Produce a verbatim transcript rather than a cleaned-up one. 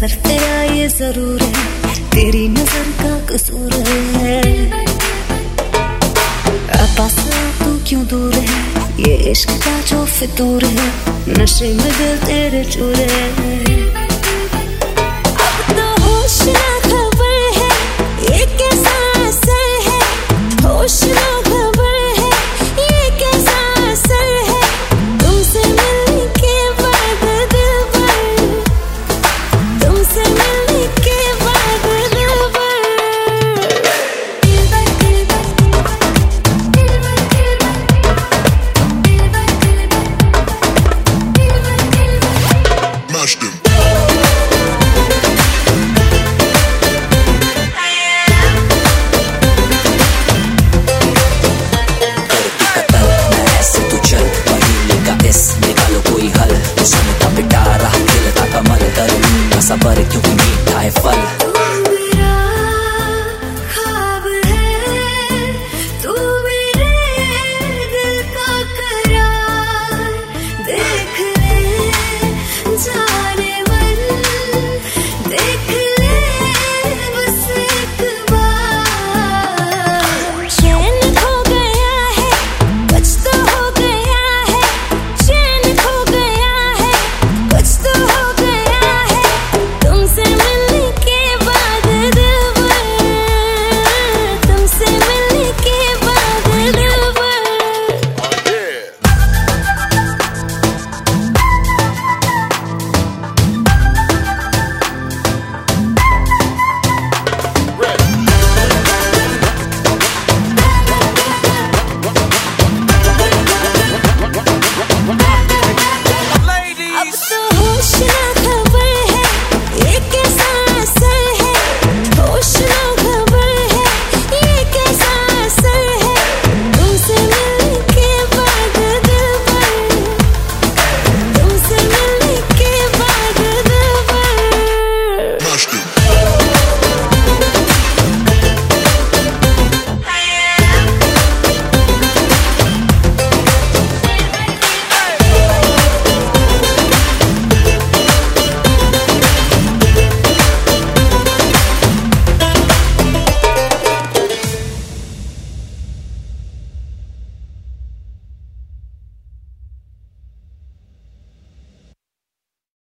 असर तेरा ये जरूर है, तेरी नजर का कसूर है। पास तू क्यों दूर है, ये इश्क का जो फितूर है, नशे में दिल तेरे चूर है। अब तो होश ना